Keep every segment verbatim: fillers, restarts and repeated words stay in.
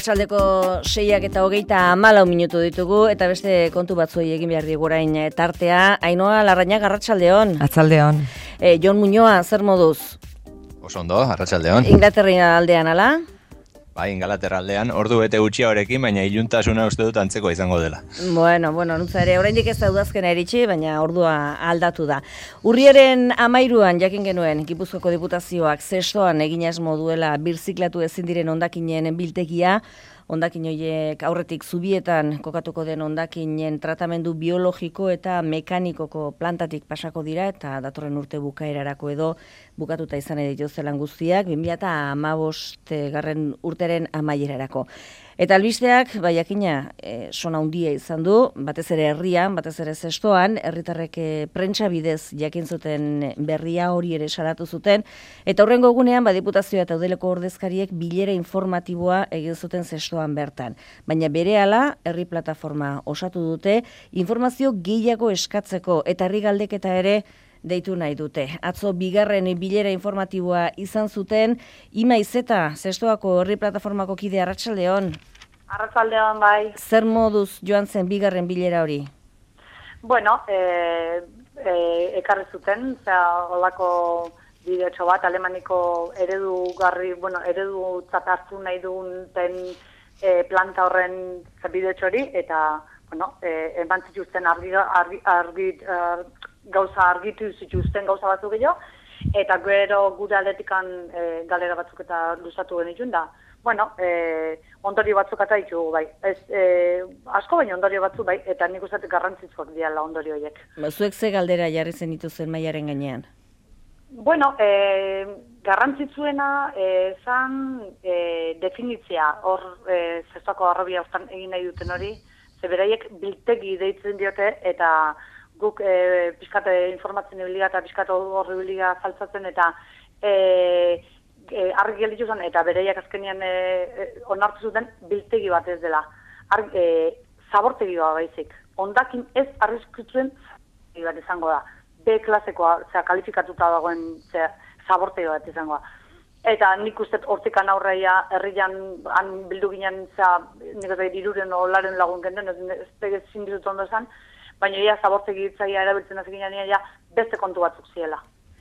Arratsaldeko seiak eta hogeita hamalau minutu ditugu, eta beste kontu batzuei egin behar digu orain tartea. Ainhoa Larrañaga, arratsaldeon. Arratsaldeon. E, Jon Muñoa, zer moduz? Oso ondo, arratsaldeon. Inglaterra aldean, ala? Bai, Ingalaterra aldean, ordu bete gutxia horekin, baina iluntasuna uste dut antzeko izango dela. Bueno, bueno, nutza ere, oraindik ez da udazkena iritsi, baina ordua aldatu da. Urriaren amairuan jakin genuen, Gipuzkoako Diputazioak zestoan eginez moduela birziklatu ezin diren hondakinen biltegia, hondakin horiek aurretik zubietan kokatuko den hondakinen tratamendu biologiko eta mekanikoko plantatik pasako dira, eta datorren urte bukaerarako edo bukatuta izan dituzte lan guztiak, bi mila hamabost garren urteren amaierarako. Eta albisteak, bai jakina, e, sona handia izan du, batez ere herrian, batez ere zestoan, herritarrek e, prentsa bidez jakin zuten berria hori ere salatu zuten, eta horrengo egunean, ba, Diputazioa eta Udeleko ordezkariek bilera informatiboa egin zuten zestoan bertan. Baina berehala, herri plataforma osatu dute, informazio gehiago eskatzeko, eta herri galdeketa ere deitu nahi dute. Atzo bigarren bilera informatiboa izan zuten, Ima Izeta, zestoako herri plataformako kide, arratsaldeon. Arratsaldeon, bai. Zer moduz joan zen bigarren bilera hori? Bueno, e, e, ekarri zuten, zera, holako bideotxo bat, alemaniko eredugarri, bueno, eredu hartu nahi duten e, planta horren bideotxo hori, eta, bueno, e, eman zituzten argi, argi, argi, argi gauza argitu zituzten gauza batzuk gehiago, eta gero gure aldetikan e, galera batzuk eta luzatu genituen da. Bueno, e, ondorio batzuk eta ditugu, bai. Ez, e, asko baina ondorio batzuk, bai, eta nik uste garrantzitsuak diala ondorio horiek. Zuek ze galdera jarri zen dituzen mailaren gainean? Bueno, e, garrantzitsuena e, zan e, definitzea, hor e, zestoako arrobia hortan egin nahi duten hori, ze beraiek biltegi deitzen diote, eta guk e, pizkate informatzen ebiliga eta pizkate horri ebiliga saltzatzen eta e, e, argi gelditu zen eta bereiak azkenean e, e, onartu zuten biltegi bat ez dela. Argi, e, zabortegi bat baizik. Hondakin ez arriskutzen zabortegi bat izango da. B klasekoa, zera, kalifikatuta dagoen zera, zabortegi bat izango da. Eta nik uste hortikan aurreia herrian han bildu ginen, zera, nik ez da iruren olaren lagun genden, ez tegez zindizut ondo esan, baina ia zabortegi hitzaia erabiltzen hazikinean ia beste kontu batzuk ziela.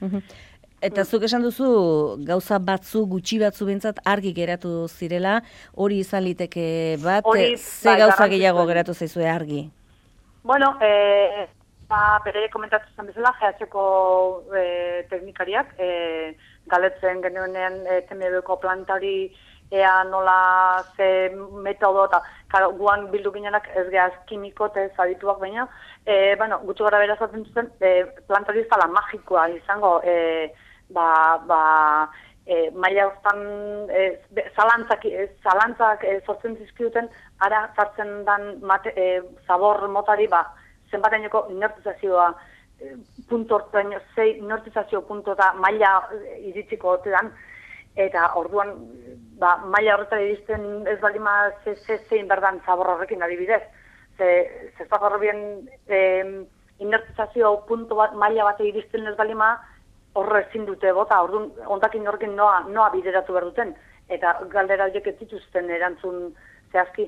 Eta zuk esan duzu gauza batzu, gutxi batzu bintzat argi geratu zirela, hori izan liteke bat, Hori, ze bai, gauza gehiago geratu zaizue argi? Bueno, e, ba, bere komentatu zen bezala, G H-ko e, teknikariak, e, galetzen genuenean e, T M B-ko plantari ea nola ze metodo eta karo, guan bildu ginenak ez gehaz kimiko eta ez adituak baina, e, bueno, gutxi gara berazatzen zuten, e, plantari ez dala magikoa izango, e, ba, ba, e, maila hortan e, zalantzak, e, zalantzak e, sortzen zizkiuten, ara zartzen dan mate, e, zabor motari, ba, zenbateneko inertizazioa, e, punto hortaino, zei inertizazio punto eta maila iritsiko otean, eta orduan ba, maila horretara iristen ez balima ze, ze, zein berdan zabor horrekin adibidez. Ze, ze zabor horren e, inertizazio punto bat, maila bat iristen ez balima horre ezin dute bota, orduan ondakin horrekin noa, noa bideratu behar duten, eta galdera horiek ez dituzten erantzun zehazki.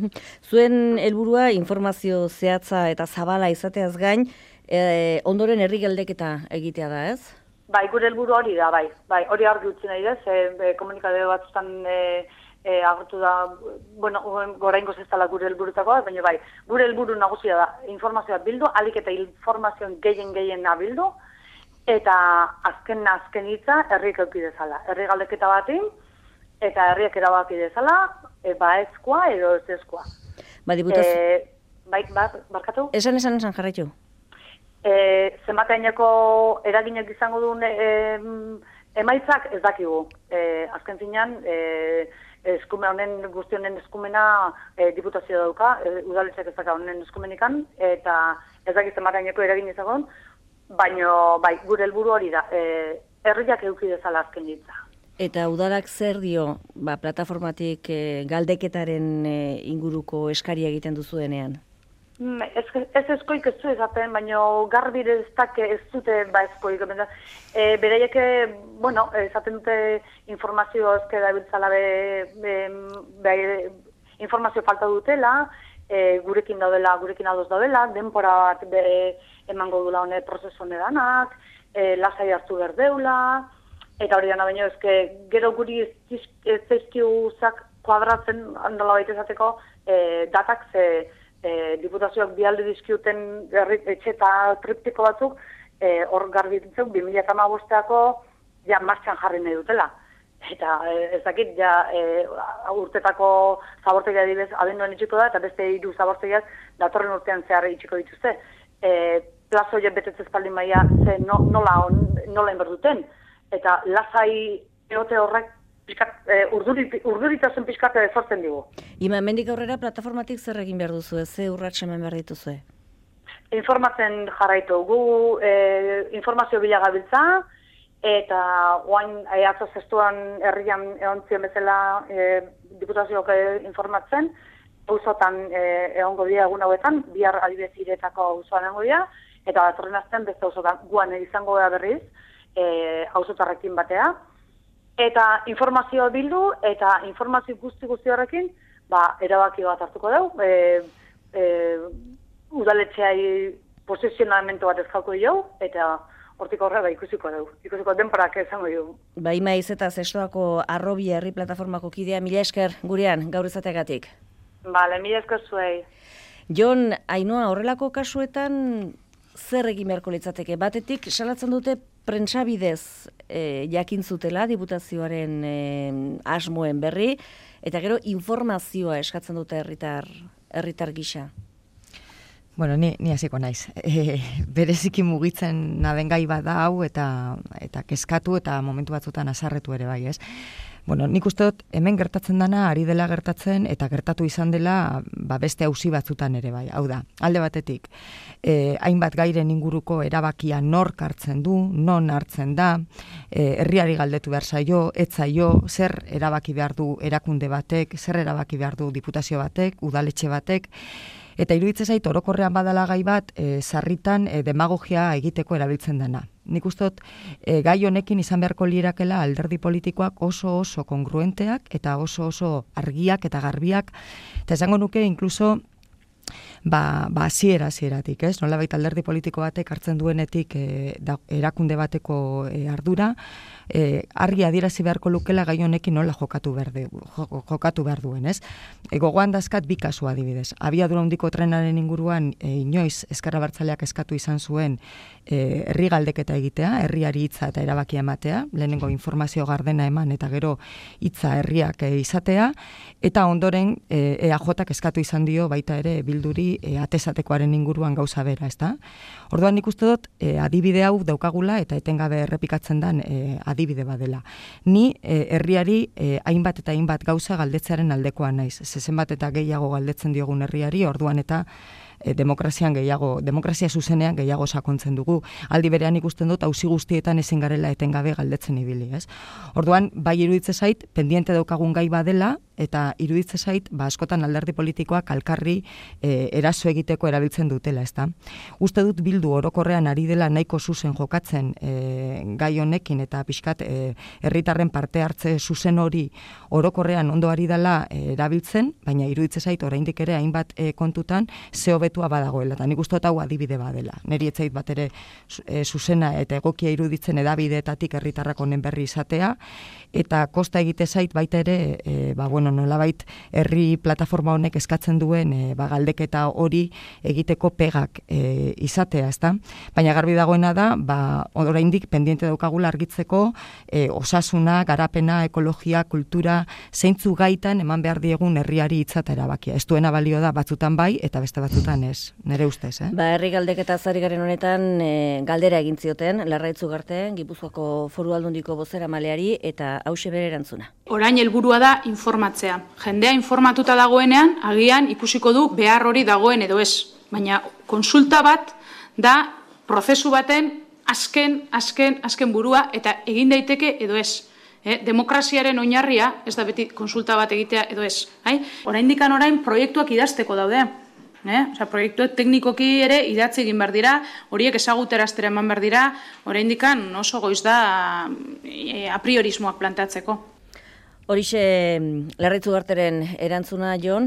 Zuen helburua informazio zehatza eta zabala izateaz gain, e, ondoren herri galdeketa egitea da, ez? Bai, gure helburu hori da, bai. Bai, hori argi utzi nahi dez, e, komunikabide batzutan e, e, agertu da, bueno, goraingoz ez dela gure helburutakoa, baina bai, gure helburu nagusia da, informazioa bildu, alik eta informazioen gehien gehien bildu, eta azken azken hitza herriek eduki dezala. Herri galdeketa batin, eta herriek erabaki dezala, e, ba ezkoa edo ez ezkoa. Ba, diputazio. E, bai, bar, barkatu? Esan, esan, esan, jarraitu. E, zenbateaineko eraginek izango duen e, emaitzak ez dakigu. E, azken zinean, e, eskumen honen, guzti honen eskumena e, diputazio dauka, e, udaletxak ez daka honen eskumenikan, eta ez dakit zenbateaineko eragin izango duen, baina bai, gure helburu hori da, e, herriak eduki dezala azken ditza. Eta udalak zer dio, ba, plataformatik e, galdeketaren e, inguruko eskaria egiten duzuenean? Ez, ez eskoik ez du ezaten, baina garbi ez dake ez dute ba eskoik. E, Bereiek, bueno, ezaten dute informazio ezke dabiltzala be, be, be, informazio falta dutela, e, gurekin daudela, gurekin adoz daudela, denpora bat be, emango dula hone prozesu honedanak, e, lasai hartu berdeula, eta hori dana baino ezke gero guri ez zaizkiuzak kuadratzen handola baita ezateko e, datak ze E, diputazioak bialde dizkiuten etxe eta triptiko batzuk e, hor garbi ditzen bi mila hamabosteako ja martxan jarri nahi dutela. Eta e, ez dakit, ja e, urtetako zabortegia adibez abenduan itxiko da, eta beste hiru zabortegiak datorren urtean zehar itxiko dituzte. E, plazo horiek betetzez espaldin maia ze no, nola, on, nola enberduten. Eta lasai egote horrek Piskat, eh, urdurit, urduritasun pixkate sortzen digu. Ima, hemendik aurrera plataformatik zer egin behar duzu, ze urratxe hemen behar dituzue? Informatzen jarraitu gu, eh, informazio bilagabiltza, eta oain eh, atzo zestuan herrian egon zion bezala eh, diputazioak informatzen, auzotan eh, egongo dira egun hauetan, bihar adibidez iretako auzoan egongo dira, eta datorren astean beste auzotan guan izango da berriz, eh, auzotarrekin batea, eta informazio bildu, eta informazio guzti-guzti horrekin, ba, erabaki bat hartuko dugu, e, e, udaletxeai posizionamentu bat ezkalko dugu, eta hortik horrela ikusiko dugu, ikusiko denporak izango dugu. Ba, Ima Izeta Zestoako Arrobia herri plataformako kidea, mila esker gurean, gaur izateagatik. Bale, mila esker zuei. Jon, Ainhoa, horrelako kasuetan zer egin beharko litzateke? Batetik, salatzen dute prentsabidez e, jakin zutela diputazioaren e, asmoen berri, eta gero informazioa eskatzen dute herritar herritar gisa. Bueno, ni, ni hasiko naiz. E, bereziki mugitzen naben gai bat da hau, eta, eta kezkatu eta momentu batzutan azarretu ere bai, ez? Bueno, nik uste dut hemen gertatzen dana ari dela gertatzen eta gertatu izan dela ba, beste auzi batzutan ere bai. Hau da, alde batetik, eh, hainbat gairen inguruko erabakia nork hartzen du, non hartzen da, eh, herriari galdetu behar zaio, ez zaio, zer erabaki behar du erakunde batek, zer erabaki behar du diputazio batek, udaletxe batek, eta iruditzen zait orokorrean badala gai bat, e, sarritan e, demagogia egiteko erabiltzen dena. Nik uste dut, e, gai honekin izan beharko lirakela alderdi politikoak oso oso kongruenteak eta oso oso argiak eta garbiak, eta esango nuke inkluso ba, ba hasiera hasieratik, ez? Nolabait alderdi politiko batek hartzen duenetik e, da, erakunde bateko e, ardura, e, argi adierazi beharko lukela gai honekin nola jokatu behar, de, jokatu behar duen, ez? E, gogoan dazkat bi kasu adibidez. Abiadura handiko trenaren inguruan e, inoiz Ezker Abertzaleak eskatu izan zuen e, herri galdeketa egitea, herriari hitza eta erabakia ematea, lehenengo informazio gardena eman eta gero hitza herriak e, izatea, eta ondoren e, E A Jak eskatu izan dio baita ere Bilduri e, atesatekoaren inguruan gauza bera, ezta? Orduan nik uste dut e, adibide hau daukagula eta etengabe errepikatzen den e, adibide badela. Ni e, herriari e, hainbat eta hainbat gauza galdetzearen aldekoa naiz. Zenbat eta gehiago galdetzen diogun herriari, orduan eta e, demokrazian gehiago, demokrazia zuzenean gehiago sakontzen dugu. Aldi berean ikusten dut auzi guztietan ezin garela etengabe galdetzen ibili, ez? Orduan bai iruditze zait pendiente daukagun gai badela, eta iruditze zait, ba, askotan alderdi politikoak alkarri e, eraso egiteko erabiltzen dutela, ezta? Uste dut Bildu orokorrean ari dela nahiko zuzen jokatzen e, gai honekin eta pixkat e, herritarren parte hartze zuzen hori orokorrean ondo ari dela e, erabiltzen, baina iruditze zait oraindik ere hainbat e, kontutan ze hobetua badagoela, eta nik uste dut hau adibide badela. Neri ez zait bat ere e, zuzena eta egokia iruditzen edabideetatik herritarrak honen berri izatea, eta kosta egite zait baita ere, e, ba, bueno, nolabait herri plataforma honek eskatzen duen e, ba, galdeketa hori egiteko pegak e, izatea, ezta? Baina garbi dagoena da, ba, oraindik pendiente daukagula argitzeko e, osasuna, garapena, ekologia, kultura, zeintzu gaitan eman behar diegun herriari hitza eta erabakia. Ez duena balio da batzutan bai eta beste batzutan ez, nire ustez, eh? Ba, herri galdeketa zari garen honetan e, galdera egin zioten, Larraitz Ugarten, Gipuzkoako Foru Aldundiko bozeramaileari eta hauxe bere erantzuna. Orain helburua da informatzea. Jendea informatuta dagoenean, agian ikusiko du behar hori dagoen edo ez. Baina konsulta bat da prozesu baten azken, azken, azken burua eta egin daiteke edo ez. Eh, demokraziaren oinarria ez da beti konsulta bat egitea edo ez. Hai? Oraindik orain proiektuak idazteko daude. Eh? Osea, proiektu teknikoki ere idatzi egin behar dira, horiek ezaguteraztera eman behar dira, oraindikan oso goiz da e, apriorismoak planteatzeko. Horixe, Larraitz Ugarteren erantzuna, Jon?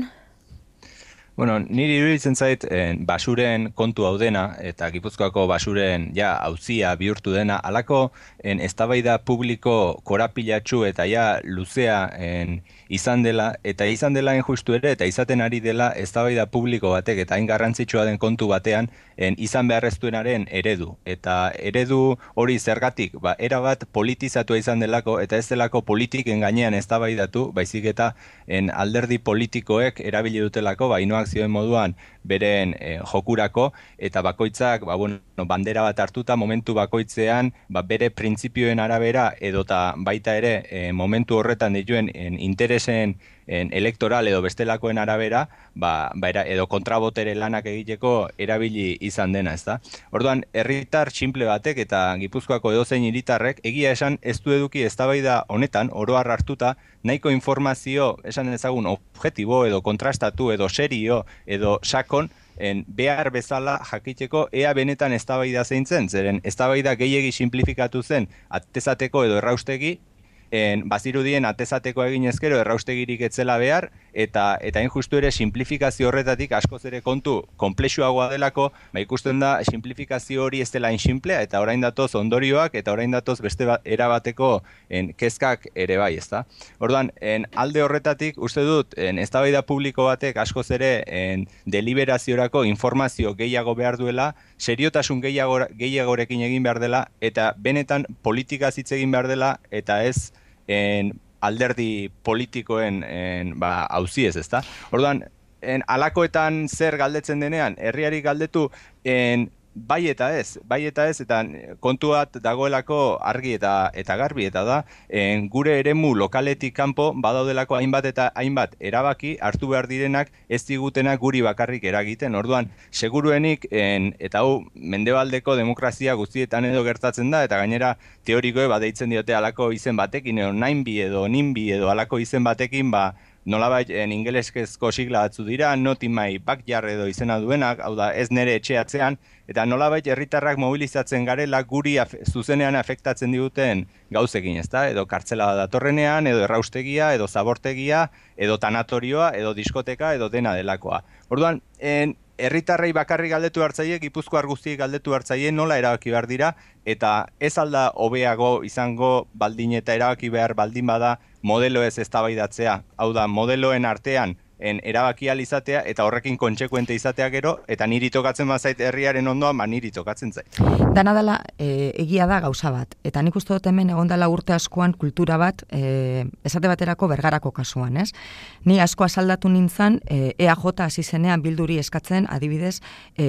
Bueno, niri iruditzen zait, en, basuren kontu hau dena, eta Gipuzkoako basuren ja auzia bihurtu dena, halako en, eztabaida publiko korapilatsu eta ja luzea en, izan dela, eta izan dela injustu ere, eta izaten ari dela eztabaida publiko batek, eta hain garrantzitsua den kontu batean, en, izan beharreztuenaren eredu. Eta eredu hori zergatik, ba, erabat politizatua izan delako, eta ez delako politiken gainean eztabaidatu, baizik eta en, alderdi politikoek erabili dutelako, ba, inoak zioen moduan beren eh, jokurako, eta bakoitzak ba, bueno, bandera bat hartuta momentu bakoitzean ba, bere printzipioen arabera edota baita ere eh, momentu horretan dituen en, interesen en, elektoral edo bestelakoen arabera ba, ba, era, edo kontrabotere lanak egiteko erabili izan dena, ezta? Orduan, herritar simple batek eta Gipuzkoako edozein hiritarrek egia esan ez du eduki eztabaida honetan oro har hartuta nahiko informazio esan ezagun objektibo edo kontrastatu edo serio edo sakon en behar bezala jakiteko ea benetan eztabaida zeintzen, zeren eztabaida gehiegi simplifikatu zen atezateko edo erraustegi, en bazirudien atezateko egin ezkero erraustegirik etzela behar, eta eta injustu ere simplifikazio horretatik askoz ere kontu konplexuagoa delako, ba ikusten da simplifikazio hori ez dela insimplea, eta orain datoz ondorioak, eta orain datoz beste ba, erabateko en, kezkak ere bai, ezta? Orduan, en, alde horretatik uste dut, en, eztabaida publiko batek askoz ere en, deliberaziorako informazio gehiago behar duela, seriotasun gehiago, gehiagorekin egin behar dela, eta benetan politikaz hitz egin behar dela, eta ez en alderdi politikoen en, ba, auziez, ezta? Orduan, en, alakoetan zer galdetzen denean, herriari galdetu, en, bai eta ez, bai eta ez, eta kontu bat dagoelako argi eta eta garbi, eta da, en, gure eremu lokaletik kanpo badaudelako hainbat eta hainbat erabaki hartu behar direnak ez digutenak guri bakarrik eragiten. Orduan, seguruenik, en, eta hau mendebaldeko demokrazia guztietan edo gertatzen da, eta gainera teorikoe badeitzen diote alako izen batekin, edo nainbi edo ninbi edo alako izen batekin, ba, nolabait en ingeleskezko sigla batzu dira, not in my backyard edo izena duenak, hau da ez nere etxeatzean, eta nolabait herritarrak mobilizatzen garela guri af, zuzenean afektatzen diguten gauzekin, ezta? Edo kartzela datorrenean, edo erraustegia, edo zabortegia, edo tanatorioa, edo diskoteka, edo dena delakoa. Orduan, en, herritarrei bakarrik galdetu hartzaile, Gipuzkoar guztiek galdetu hartzaile nola erabaki behar dira, eta ez alda hobeago izango baldin eta erabaki behar baldin bada modelo ez eztabaidatzea. Hau da, modeloen artean en erabaki ahal izatea eta horrekin kontsekuente izatea gero, eta niri tokatzen bazait herriaren ondoan, ba niri tokatzen zait. Dana dela e, egia da gauza bat, eta nik uste dut hemen egon dela urte askoan kultura bat, e, esate baterako Bergarako kasuan, ez? Ni asko asaldatu nintzen, e, E A J hasi zenean Bilduri eskatzen, adibidez,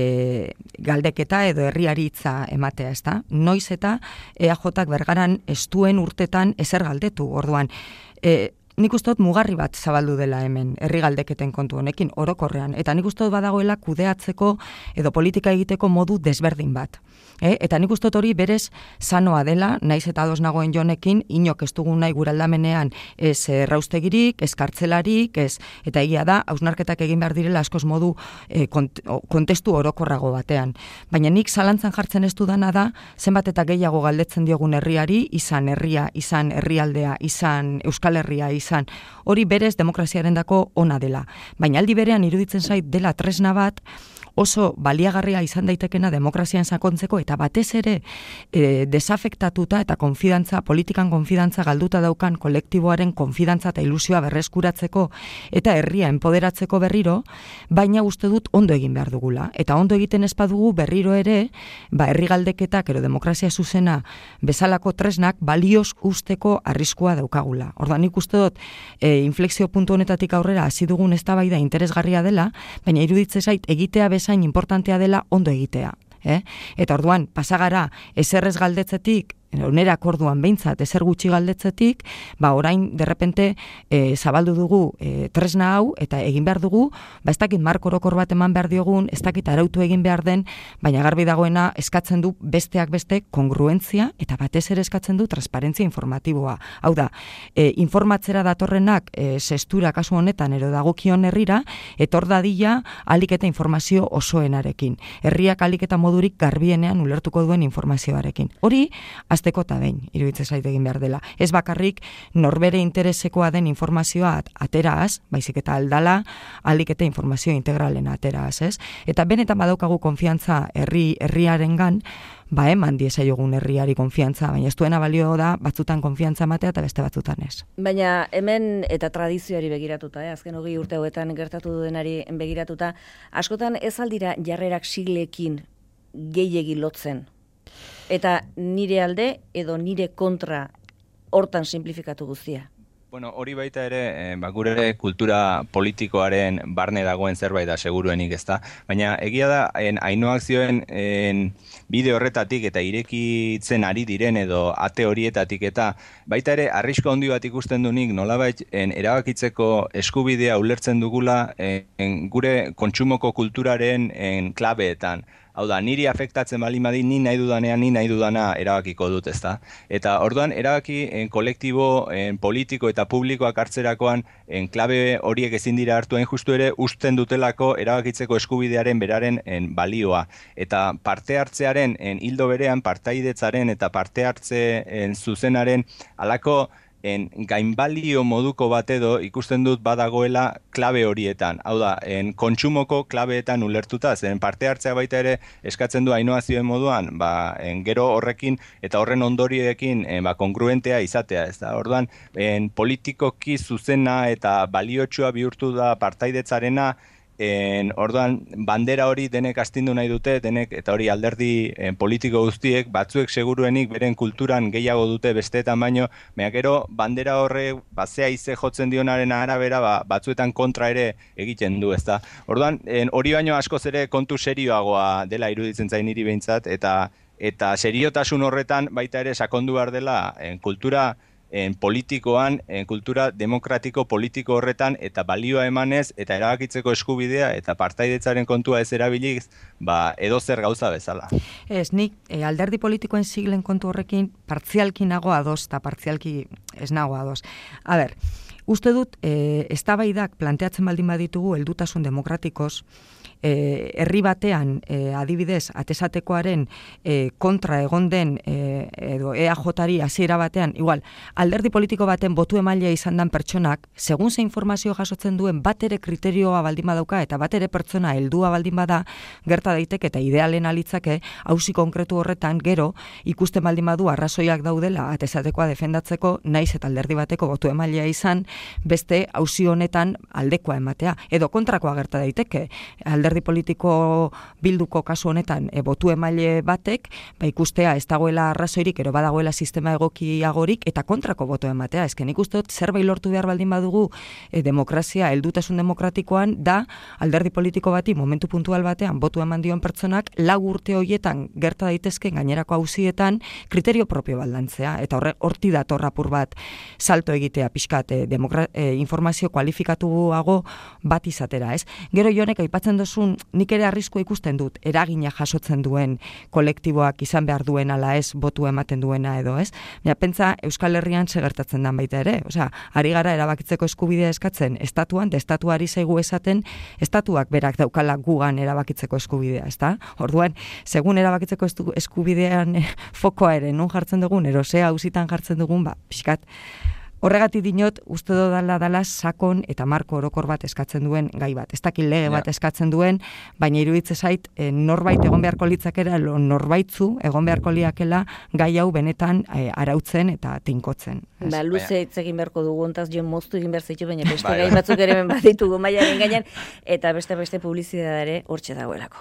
e, galdeketa edo herriari hitza ematea, ezta? Noiz eta E A Jak Bergaran ez duen urtetan ezer galdetu, orduan, e, nik uste dut mugarri bat zabaldu dela hemen, herri galdeketen kontu honekin, orokorrean. Eta nik uste dut badagoela kudeatzeko edo politika egiteko modu desberdin bat. E? Eta nik uste dut hori berez sanoa dela, naiz eta ados nagoen Jonekin, inok ez dugun nahi gure aldamenean ez erraustegirik, ez kartzelarik, ez, eta egia da, hausnarketak egin behar direla askoz modu e, kont, kontestu orokorrago batean. Baina nik zalantzan jartzen ez dudana da, zenbat eta gehiago galdetzen diogun herriari, izan herria, izan herrialdea, izan Euskal Herria, izan izan, hori berez demokraziarendako ona dela. Baina aldi berean iruditzen zait dela tresna bat oso baliagarria izan daitekena demokrazian sakontzeko eta batez ere e, desafektatuta eta konfidantza, politikan konfidantza galduta daukan kolektiboaren konfidantza eta ilusioa berreskuratzeko eta herria enpoderatzeko berriro, baina uste dut ondo egin behar dugula. Eta ondo egiten ez badugu berriro ere, ba herri galdeketak edo demokrazia zuzena bezalako tresnak balioz usteko arriskua daukagula. Orduan nik uste dut e, inflexio puntu honetatik aurrera hasi dugun eztabaida interesgarria dela, baina iruditzen zait egitea bezain importantea dela ondo egitea. Eh? Eta orduan, pasagara eserrez galdetzetik onera akorduan behintzat ezer gutxi galdetzetik, ba orain derrepente e, zabaldu dugu e, tresna hau eta egin behar dugu, ba ez dakit marko orokor bat eman behar diogun, ez dakit arautu egin behar den, baina garbi dagoena eskatzen du besteak beste kongruentzia eta batez ere eskatzen du transparentzia informatiboa. Hau da, e, informatzera datorrenak e, sestura kasu honetan ero dagokion herrira, etor dadila alik eta informazio osoenarekin. Herriak alik eta modurik garbienean ulertuko duen informazioarekin. Hori, azteko eta behin, iruditzen zait egin behar dela. Ez bakarrik norbere interesekoa den informazioa ateraaz, baizik eta aldala alik eta informazio integralen ateraaz, ez? Eta benetan badaukagu konfiantza herri herriarengan, ba eman diezaiogun herriari konfiantza, baina ez duena balio da batzutan konfiantza ematea eta beste batzutan ez. Baina hemen eta tradizioari begiratuta, eh? Azken hogei urte hauetan gertatu denari begiratuta, askotan ez aldira jarrerak siglekin gehiegi lotzen. Eta nire alde edo nire kontra hortan simplifikatu guztia. Bueno, hori baita ere, eh, ba, gure kultura politikoaren barne dagoen zerbait da seguruenik, ezta? Baina egia da, en, Ainhoak zioen en, bide horretatik eta irekitzen ari diren edo ate horietatik eta baita ere, arrisko handi bat ikusten dunik nolabait en, erabakitzeko eskubidea ulertzen dugula en, gure kontsumoko kulturaren en, klabeetan. Hau da, niri afektatzen bali madi, ni nahi dudanean, ni nahi dudana erabakiko dut, ezta? Eta orduan, erabaki en, kolektibo, en, politiko eta publikoak hartzerakoan, en, klabe horiek ezin dira hartu hain justu ere, usten dutelako erabakitzeko eskubidearen beraren en, balioa. Eta parte hartzearen, en, hildo berean, partaidetzaren eta parte hartze en, zuzenaren alako en gainbalio moduko bat edo ikusten dut badagoela klabe horietan. Hau da, en kontsumoko klabeetan ulertuta, zen parte hartzea baita ere eskatzen du Ainhoa zioen moduan, ba, en gero horrekin eta horren ondoriekin en, ba, kongruentea izatea. Ez da? Orduan, en politikoki zuzena eta baliotsua bihurtu da partaidetzarena, En, orduan, bandera hori denek astindu nahi dute, denek, eta hori alderdi en, politiko guztiek, batzuek seguruenik beren kulturan gehiago dute besteetan baino, baina gero bandera horre bazea ize jotzen dionaren arabera, ba, batzuetan kontra ere egiten du, ezta. Orduan, en, hori baino askoz ere kontu serioagoa dela iruditzen zain niri behintzat, eta eta seriotasun horretan baita ere sakondu behar dela en, kultura en politikoan, en kultura demokratiko politiko horretan eta balioa emanez eta erabakitzeko eskubidea eta partaidetzaren kontua ez erabiliz, ba edo zer gauza bezala. Ez, nik e, alderdi politikoen siglen kontu horrekin partzialki nago ados eta partzialki ez nago ados. A ber, uste dut e, eztabaidak planteatzen baldin baditugu heldutasun demokratikoz, E, herri batean e, adibidez atesatekoaren e, kontra egon den e, edo E A Jari hasiera batean, igual, alderdi politiko baten botu emailea izan dan pertsonak, segun ze informazio jasotzen duen bat ere kriterioa baldin badauka eta bat ere pertsona heldua baldin bada, gerta daiteke eta idealen alitzake auzi konkretu horretan gero ikusten baldin badu arrazoiak daudela atesatekoa defendatzeko, naiz eta alderdi bateko botu emailea izan, beste auzi honetan aldekoa ematea edo kontrakoa gerta daiteke. Alderdi politiko bilduko kasu honetan e, botu emaile batek, ba ikustea ez dagoela arrazoirik, ero badagoela sistema egokiagorik eta kontrako botu ematea. Ezken ikusten dut zerbait lortu behar baldin badugu e, demokrazia, heldutasun demokratikoan da alderdi politiko bati momentu puntual batean botu eman dion pertsonak lau urte horietan gerta daitezken gainerako auzietan kriterio propio baldantzea eta horre horti dator apur bat salto egitea pixkat e, demokra, e, informazio kualifikatuago bat izatera, ez? Gero Jonek aipatzen duzu nik ere arriskua ikusten dut, eragina jasotzen duen kolektiboak izan behar duen ala ez, botu ematen duena edo ez. Ja, pentsa Euskal Herrian segertatzen dan baita ere. Osea, ari gara erabakitzeko eskubidea eskatzen estatuan, de estatuari zaigu esaten, estatuak berak daukala gugan erabakitzeko eskubidea, ezta? Orduan, segun erabakitzeko eskubidean eh, fokoa ere, non jartzen dugun, erosea auzitan jartzen dugun, ba, pixkat, horregatik dinot, uste dodala dala sakon eta marko orokor bat eskatzen duen gai bat. Ez dakit lege bat eskatzen duen, baina iruditze zait e, norbait egon beharko litzakera, norbaitzu egon beharko liakela gai hau benetan e, arautzen eta tinkotzen. Ba, luze hitz egin beharko dugu, ontaz jo moztu egin behar zaitu, baina beste gai batzuk ere ben baditugu mailaren gainean, eta beste beste publizitatea ere hortxe dagoelako.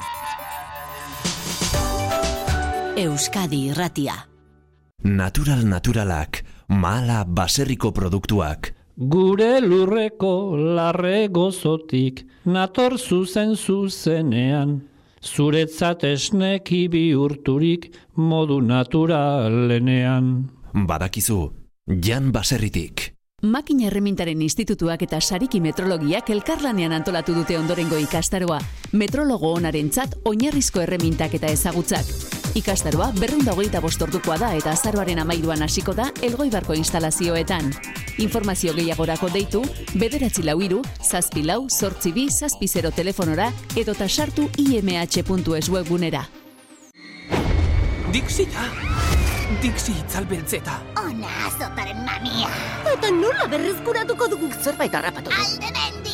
Euskadi Irratia. Natural naturalak, mala baserriko produktuak. Gure lurreko larre gozotik, nator zuzen zuzenean. zuretzat esneki bihurturik modu naturalenean. Badakizu, Jan Baserritik. Makina Erremintaren Institutuak eta Sariki Metrologiak elkarlanean antolatu dute ondorengo ikastaroa. Metrologo onarentzat oinarrizko erremintak eta ezagutzak. Ikastaroa berrehun eta hogeita bost ordukoa da eta azaroaren hamairuan hasiko da Elgoibarko instalazioetan. Informazio gehiagorako deitu bederatzi lau hiru, zazpi lau, zortzi bi, zazpi zero telefonora edota sartu i m h puntu es webgunera. Dixita! Dixi itzalbeltzeta. Ona azotaren mamia. Eta nola berrezkuratuko dugu zerbait harrapatu. Alde mendi!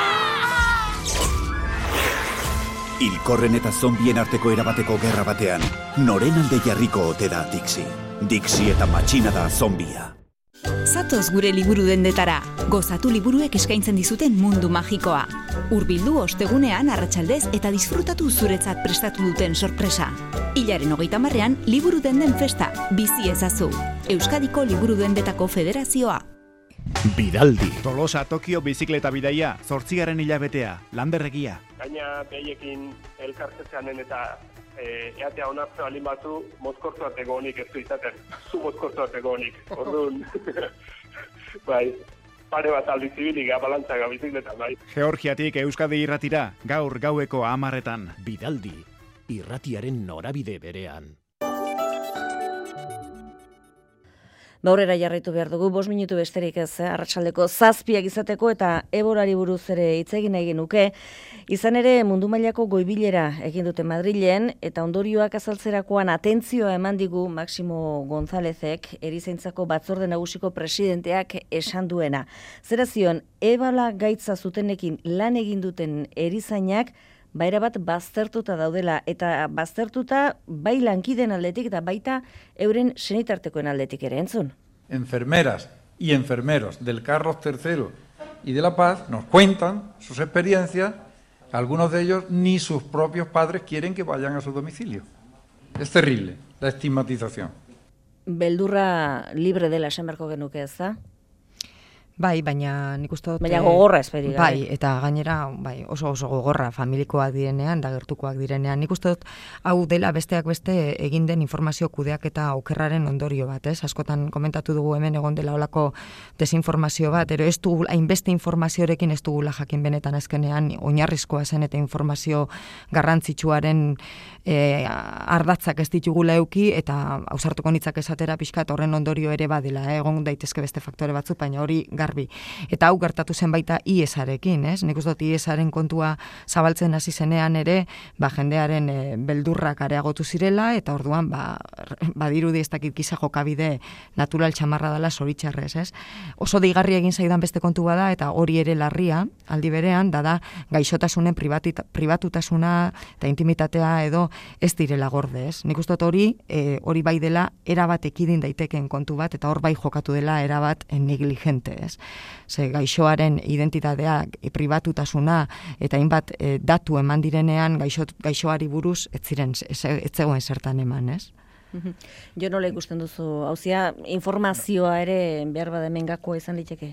Hilkorren eta zombien arteko erabateko gerra batean, noren alde jarriko ote da Dixi. Dixi eta matxina da zombia. Zatoz gure liburu dendetara, gozatu liburuek eskaintzen dizuten mundu magikoa. Hurbildu ostegunean arratsaldez eta disfrutatu zuretzat prestatu duten sorpresa. Hilaren hogeita marrean liburu denden festa, bizi ezazu. Euskadiko Liburu Dendetako Federazioa. Bidaldi. Tolosa Tokio bizikleta bidaia, zortzigarren hilabetea, landerregia. Gaina behiekin elkartzeanen eta e, eatea onartze balin batu, mozkortu ateko honik ez du izaten. Zu mozkortu ateko honik. Orduan, bai, pare bat aldi zibilik abalantzaga bizikletan, bai. Georgiatik Euskadi irratira, gaur gaueko hamarretan. Bidaldi, irratiaren norabide berean. Baurera jarraitu behar dugu, bost minutu besterik ez, eh? Arratsaldeko zazpiak izateko eta eborari buruz ere hitz egin nahi genuke. Izan ere mundu mailako goibilera egin dute Madrilen eta ondorioak azaltzerakoan atentzioa eman digu Maximo Gonzálezek, erizaintzako batzorde nagusiko presidenteak esan duena. Zera zion, ebala gaitza zutenekin lan egin duten erizainak baira bat baztertuta daudela, eta baztertuta bai lankiden aldetik eta baita euren senitartekoen aldetik ere, entzun. Enfermeras y enfermeros del Carlos tercero y de La Paz nos cuentan sus experiencias, algunos de ellos ni sus propios padres quieren que vayan a su domicilio. Es terrible, la estigmatización. Beldurra libre dela esan beharko genuke, ez da? Bai, baina nik uste dut... Baina gogorra esperi. Bai, eta gainera bai, oso oso gogorra familikoak direnean, da gertukoak direnean. Nik uste dut hau dela besteak beste egin den informazio kudeak eta okerraren ondorio bat, ez? Askotan komentatu dugu hemen egon dela olako desinformazio bat, ero ez dugu, hainbeste informaziorekin ez dugula jakin benetan azkenean oinarrizkoa zen eta informazio garrantzitsuaren e, ardatzak ez ditugula euki, eta ausartuko nitzak esatera pixkat horren ondorio ere badela, eh? Egon daitezke beste faktore batzuk, baina hori garbi. Eta hau gertatu zen baita I E S-arekin, ez? Nik uste dut I E S-aren kontua zabaltzen hasi zenean ere, ba, jendearen e, beldurrak areagotu zirela, eta orduan, ba, badirudi ez dakit giza jokabide natural txamarra dela zoritxarrez, ez? Oso deigarri egin zaidan beste kontu bada, eta hori ere larria, aldi berean, da da, gaixotasunen privatita, pribatutasuna eta intimitatea edo ez direla gorde, ez? Nik uste dut hori, e, hori bai dela, erabat ekidin daiteken kontu bat, eta hor bai jokatu dela erabat negligente, ez? Ze gaixoaren identitatea, e, pribatutasuna eta hainbat e, datu eman direnean gaixo, gaixoari buruz ez ziren ez zegoen zertan eman, ez? Jo nola ikusten duzu, hauzia informazioa ere behar bada hemen gakoa izan liteke?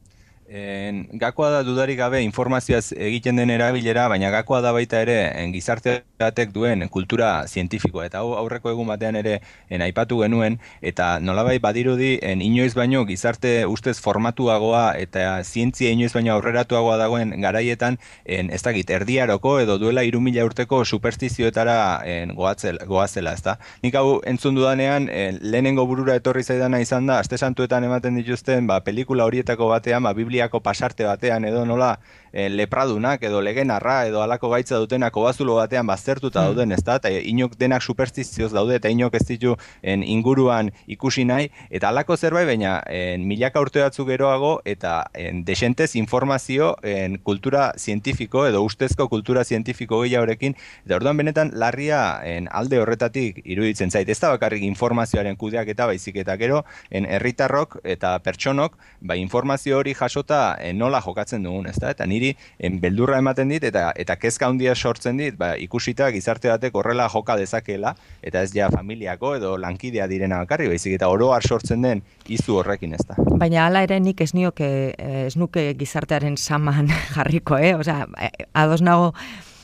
En, gakoa da dudarik gabe informazioaz egiten den erabilera, baina gakoa da baita ere en, gizarteatek duen kultura zientifikoa. Eta hau aurreko egun batean ere en, aipatu genuen, eta nolabai badirudi en, inoiz baino gizarte ustez formatuagoa eta zientzia inoiz baino aurreratuagoa dagoen garaietan, en, ez dakit, erdiaroko edo duela hiru mila urteko superstizioetara en, goatzel, goazela, ezta? Nik hau entzun dudanean, en, lehenengo burura etorri zaidana izan da, aste santuetan ematen dituzten, ba, pelikula horietako batean, ba, Biblia pasarte batean edo nola e, lepradunak edo legenarra edo alako gaitza dutenak obazulo batean baztertuta dauden, ez da? Eta inok denak superstizioz daude eta inok ez ditu en, inguruan ikusi nahi, eta alako zerbait, baina en, milaka urte batzuk geroago eta en, desentez informazio en, kultura zientifiko edo ustezko kultura zientifiko gehiagorekin, eta orduan benetan larria en, alde horretatik iruditzen zait. Ez da bakarrik informazioaren kudeak eta baizik eta gero en, herritarrok eta pertsonok ba, informazio hori jasota nola jokatzen dugun, ezta? Eta niri en, beldurra ematen dit eta eta kezka handia sortzen dit, ba, ikusita gizarte batek horrela joka dezakeela, eta ez ja familiako edo lankidea direna bakarri, baizik eta oro har sortzen den izu horrekin, ezta? Baina hala ere nik ez nioke ez nuke gizartearen saman jarriko, eh? Osea, ados nago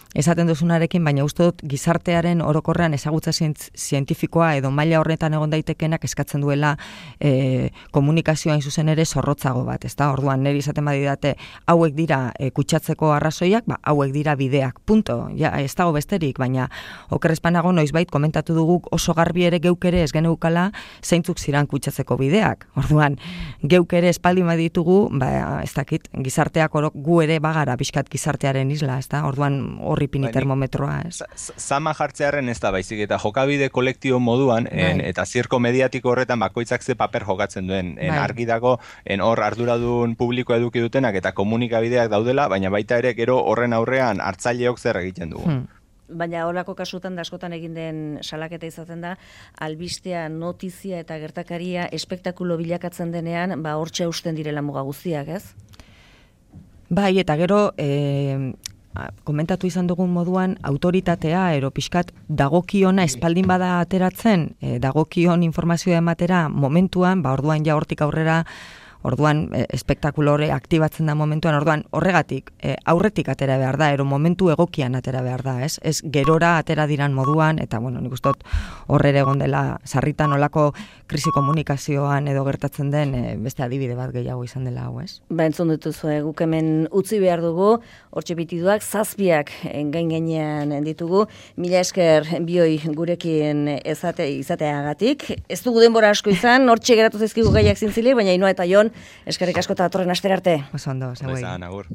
esaten duzunarekin, baina uste dut gizartearen orokorrean ezagutza zientifikoa edo maila horretan egon daitekenak eskatzen duela e, komunikazioa hain zuzen ere zorrotzago bat, ezta? Orduan niri izaten badidate hauek dira e, kutsatzeko arrazoiak, ba, hauek dira bideak, punto. Ja, ez dago besterik, baina okerrezpanago noizbait komentatu dugu oso garbi ere geuk ere ez geneukala zeintzuk ziran kutsatzeko bideak. Orduan, geuk ere espaldi baditugu, ba, ez dakit, gizarteak orok gu ere bagara bizkat gizartearen isla, ezta? Orduan horri pini termometroa, ez? Zama jartzearen ez da baizik, eta jokabide kolektibo moduan, en, eta zirko mediatiko horretan bakoitzak ze paper jokatzen duen. En, argi dago, en, hor arduradun publiko eduki dutenak eta komunikabideak daudela, baina baita ere gero horren aurrean hartzaileok zer egiten dugu. Hmm. Baina holako kasutan da askotan egin den salaketa izaten da, albistea, notizia eta gertakaria espektakulo bilakatzen denean, ba hortxe usten direla muga guztiak, ez? Bai, eta gero, e, komentatu izan dugun moduan, autoritatea, ero pixkat, dagokiona espaldin bada ateratzen, e, dagokion informazioa ematera momentuan, ba orduan ja hortik aurrera, orduan e, espektakulore aktibatzen da momentuan, orduan horregatik e, aurretik atera behar da, ero momentu egokian atera behar da, ez? Ez gerora atera diran moduan, eta bueno, nik uste dut horrere egon dela sarritan olako krisi komunikazioan edo gertatzen den e, beste adibide bat gehiago izan dela hau, ez? Ba, entzun dituzu, e, guk hemen utzi behar dugu, hortxe bitiduak, zazpiak gain gainean ditugu, mila esker bioi gurekin ezate, izateagatik. Ez dugu denbora asko izan, hortxe geratu zaizkigu gaiak zintzile, baina Inoa eta Jon, eskerrik asko eta datorren astera arte. Oso ondo, zauei. Agur.